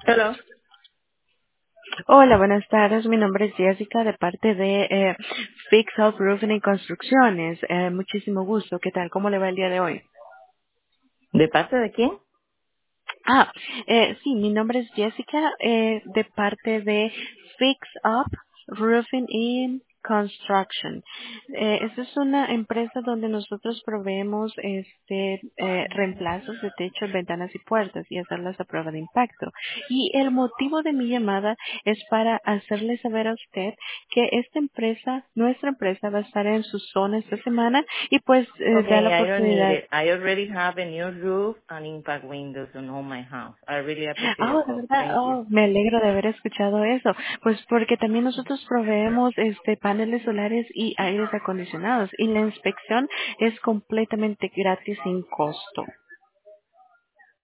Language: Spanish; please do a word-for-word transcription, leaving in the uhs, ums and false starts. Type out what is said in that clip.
Hello. Hola, buenas tardes. Mi nombre es Jessica de parte de eh, Fix Up Roofing y Construcciones. Eh, muchísimo gusto. ¿Qué tal? ¿Cómo le va el día de hoy? ¿De parte de quién? Ah, eh, sí, mi nombre es Jessica eh, de parte de Fix Up Roofing and Construction. Eh, esta es una empresa donde nosotros proveemos este eh, reemplazos de techos, ventanas y puertas y hacerlas a prueba de impacto. Y el motivo de mi llamada es para hacerle saber a usted que esta empresa, nuestra empresa, va a estar en su zona esta semana y pues eh, da la Okay, I don't need oportunidad. it. I already have a new roof and impact windows on all my house. I really appreciate your Oh, de call. verdad, Thank you. oh, me alegro de haber escuchado eso. Pues porque también nosotros proveemos este paneles solares y aires acondicionados y la inspección es completamente gratis sin costo.